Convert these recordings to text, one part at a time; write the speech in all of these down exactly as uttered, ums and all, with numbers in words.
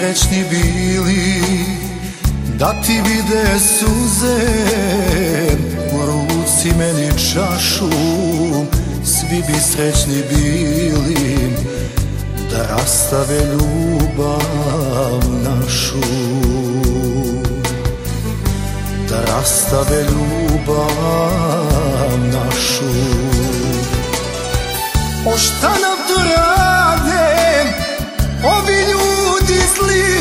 srećni bili da ti vide suze, u ruci meni čašu, svi bi srećni bili da rastave ljubav našu, da rastave ljubav našu. O šta nam to rade ovi ljudi zli,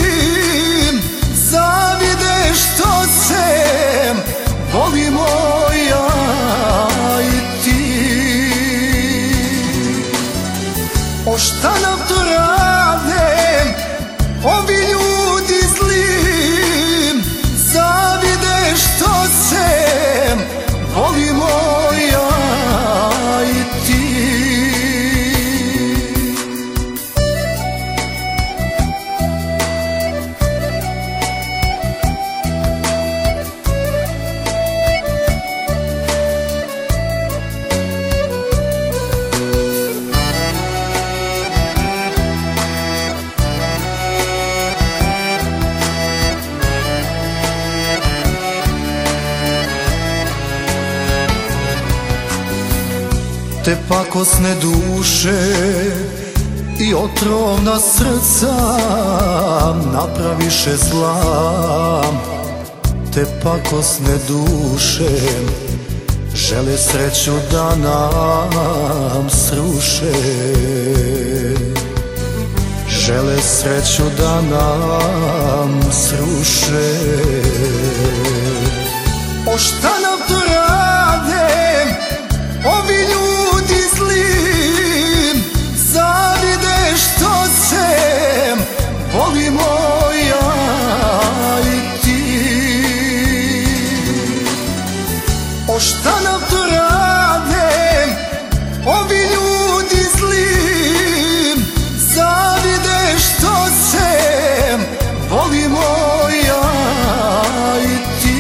zavide što se volimo ja i ti. O šta nam to rade ovi ljudi zli, zavide što se volimo ja i ti. Te pakosne duše i otrovna srca napraviše zla. Te pakosne duše žele sreću da nam sruše, žele sreću da nam sruše. O šta nam to rade ovi ljudi zli, zavide što se volimo ja i ti. O šta nam to rade ovi ljudi zli, zavide što se volimo ja i ti.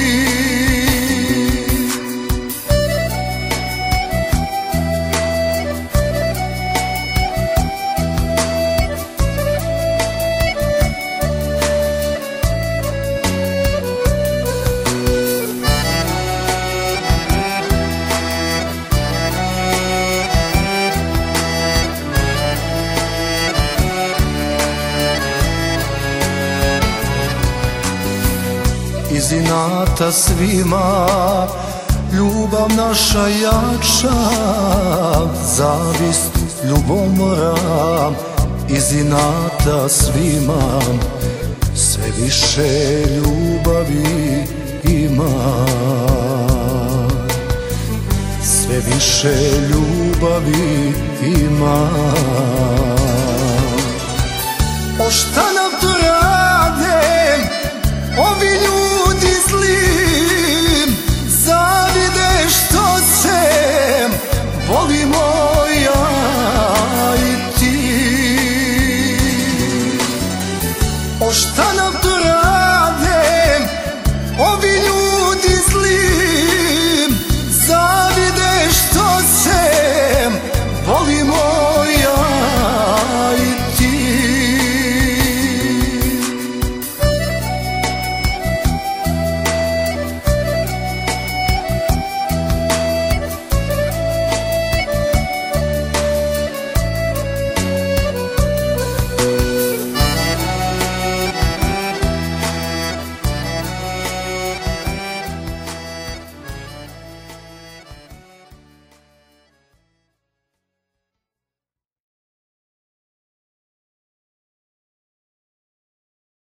Iz inata svima ljubav naša jača, zavist ljubomora. Iz inata svima sve više ljubavi ima, sve više ljubavi ima. O šta nam to rade ovi ljudi